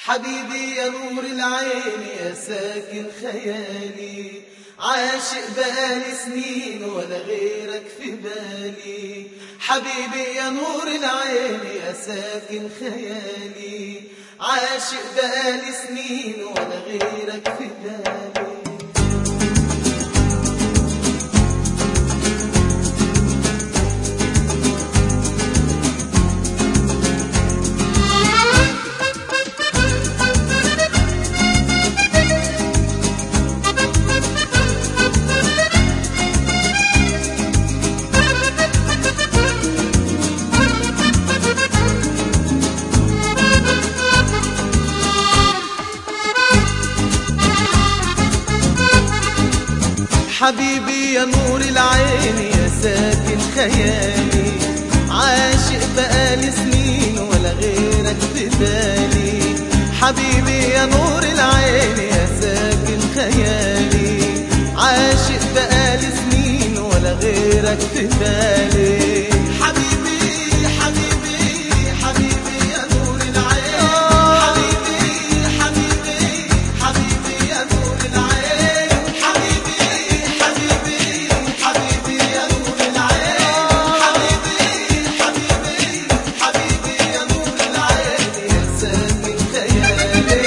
حبيبي يا نور العين يا ساكن خيالي، عاشق بقالي سنين ولا غيرك في بالي. حبيبي يا نور العين يا ساكن خيالي، عاشق بقالي سنين ولا غيرك في بالي. حبيبي يا نور العين يا ساكن خيالي، عاشق بقالي سنين ولا غيرك في بالي. حبيبي يا نور العين يا ساكن خيالي، عاشق بقالي سنين ولا غيرك في بالي. حبيبي حبيبي حبيبي يا نور العين، حبيبي حبيبي حبيبي يا نور العين، حبيبي حبيبي حبيبي يا نور العين، حبيبي حبيبي حبيبي يا نور العين يا ساكن خيالي.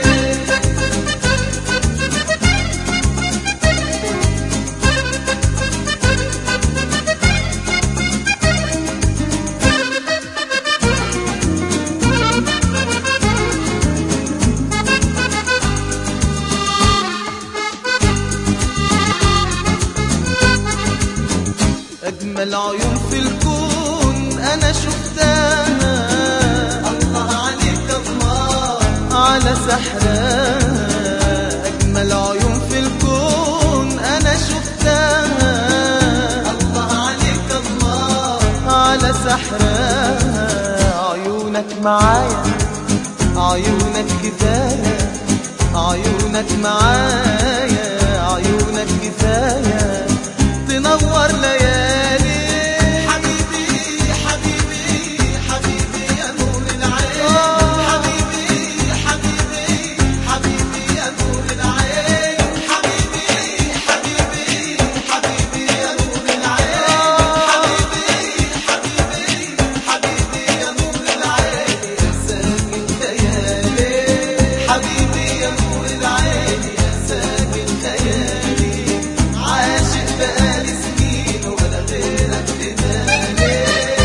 أجمل عيون في الكون أنا شفتها، الله عليك الله على سحرها. أجمل عيون في الكون أنا شفتها، الله عليك الله على سحرها. عيونك معايا عيونك كفاية، عيونك معايا عيونك كفاية تنور ليالي. حبيبي حبيبي حبيبي يا نور العين، حبيبي حبيبي حبيبي يا نور العين، حبيبي حبيبي حبيبي يا نور العين، حبيبي حبيبي حبيبي يا نور العين يا ساكن خيالي. حبيبي يا نور العين يا ساكن خيالي، عاشق بقالي سنين ولا غيرك في بالي.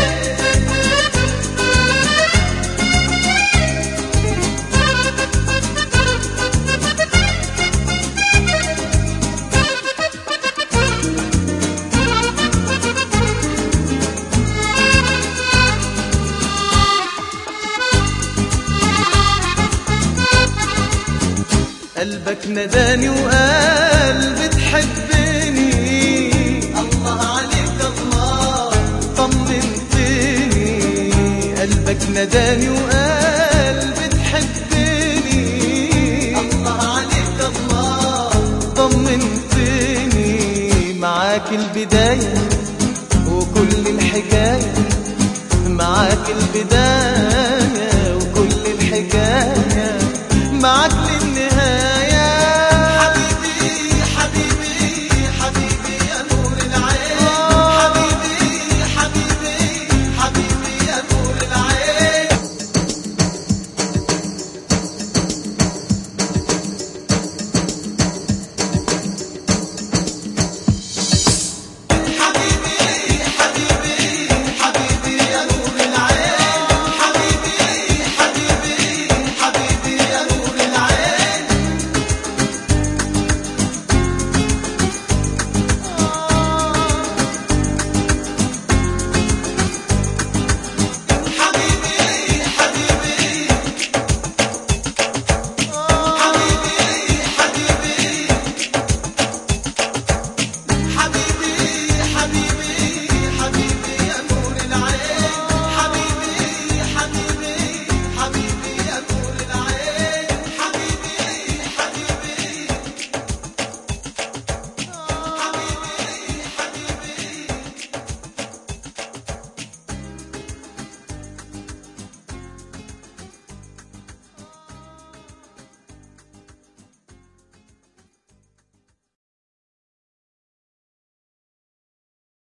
قلبك نداني وقال بتحبني، الله عليك الله طمنتني. قلبك نداني وقال بتحبني، الله عليك الله طمنتني. معاك البداية وكل الحكاية، معاك البداية